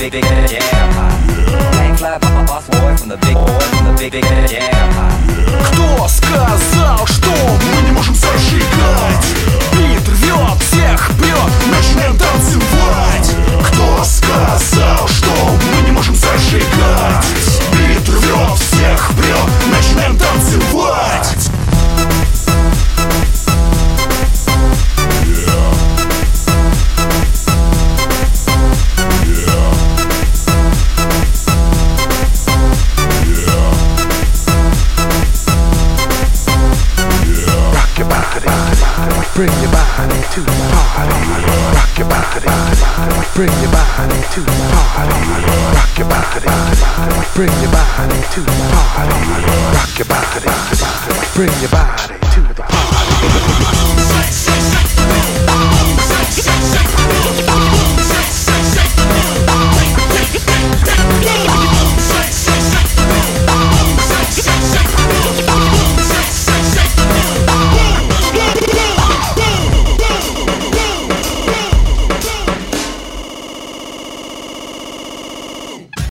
big yeah. Ain't fly boss boy from the big yeah. Кто сказал, что мы не можем зажигать? Бит рвет, всех прет, начинаем танцевать. Кто сказал, что мы не можем зажигать? Бит рвет, всех прет, начинаем танцевать. Bring your body to the party. Rock your body. Bring your body to the party. Rock your body. Bring your body to the party. Rock your body. Bring your body to the party.